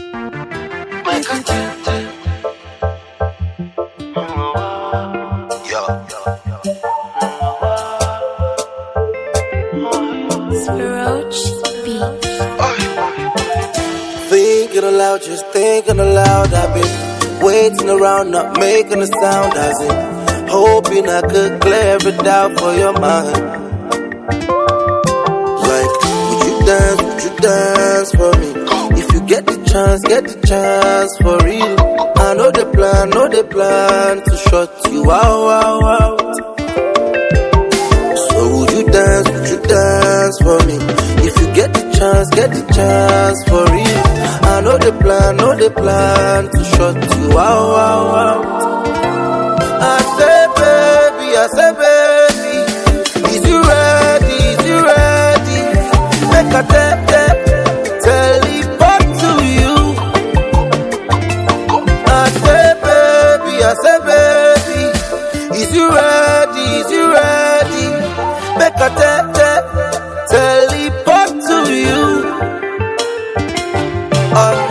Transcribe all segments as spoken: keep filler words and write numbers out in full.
Thinking aloud, just thinking aloud. I've been waiting around, not making a sound. As in, hoping I could clear every doubt for your mind. Like, would you dance, would you dance for me? If you get the chance, get the chance for real. I know the plan, know the plan to shut you out, out, out. So would you dance, would you dance for me? If you get the chance, get the chance for real. I know the plan, know the plan to shut you out, out, out. I say baby, I say baby, is you ready, is you ready? Make a tap, tap, teleport to you. I say baby, I say baby, is you ready, is you ready? Make a tap, tap, teleport to you. Uh,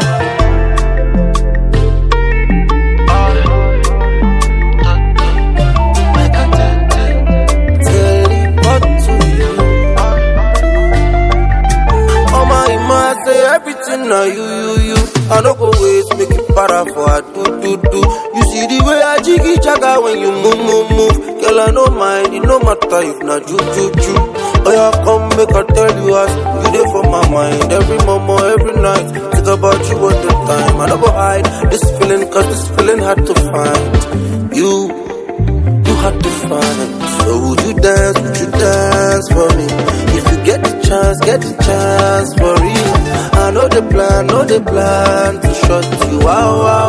Everything now you, you, you. I don't go wait, make it para for I do, do, do. You see the way I jiggy jaga when you move, move, move. Girl, I don't mind, it no matter if not you, you, you. Oh yeah, come make I tell you as you there for my mind. Every moment, every night, think about you all the time. I don't go hide this feeling, cause this feeling hard to find. You, you had to find. So would you dance, would you dance for me? If you get the chance, get the chance for real. I know the plan, know the plan to shut you out, out.